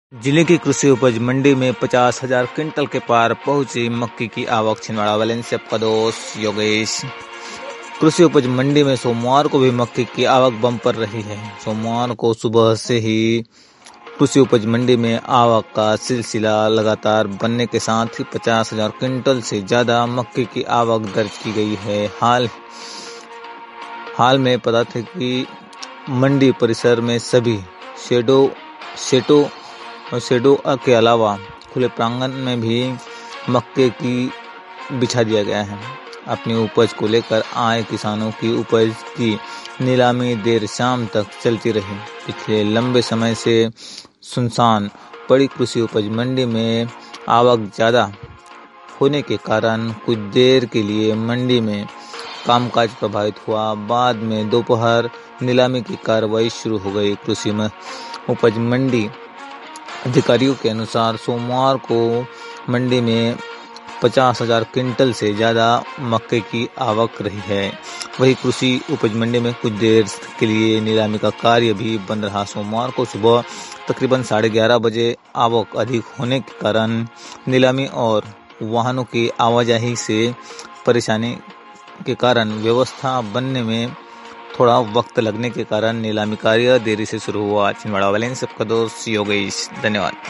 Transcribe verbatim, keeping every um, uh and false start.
जिले की कृषि उपज मंडी में पचास हजार क्विंटल के पार पहुंची मक्के की आवक। छिंदवाड़ा वैलेंसिया का दोस्त योगेश। कृषि उपज मंडी में सोमवार को भी मक्के की आवक बम्पर रही है। सोमवार को सुबह से ही कृषि उपज मंडी में आवक का सिलसिला लगातार बनने के साथ ही पचास हजार क्विंटल से ज्यादा मक्के की आवक दर्ज की गई है। हाल हाल में पता था कि मंडी परिसर में सभी शेडो शेटो और शेडो के अलावा खुले प्रांगण में भी मक्के की बिछा दिया गया है। अपनी उपज को लेकर आए किसानों की उपज की नीलामी देर शाम तक चलती रही। पिछले लंबे समय से सुनसान पड़ी कृषि उपज मंडी में आवक ज्यादा होने के कारण कुछ देर के लिए मंडी में कामकाज प्रभावित हुआ। बाद में दोपहर नीलामी की कार्रवाई शुरू हो गई। कृषि में उपज मंडी अधिकारियों के अनुसार सोमवार को मंडी में पचास हजार क्विंटल से ज्यादा मक्के की आवक रही है। वही कृषि उपज मंडी में कुछ देर के लिए नीलामी का कार्य भी बंद रहा। सोमवार को सुबह तकरीबन साढ़े ग्यारह बजे आवक अधिक होने के कारण नीलामी और वाहनों की आवाजाही से परेशानी के कारण व्यवस्था बनने में थोड़ा वक्त लगने के कारण नीलामी कार्य देरी से शुरू हुआ। छिंदवाड़ा वैलेंसिया का दोस्त योगेश। धन्यवाद।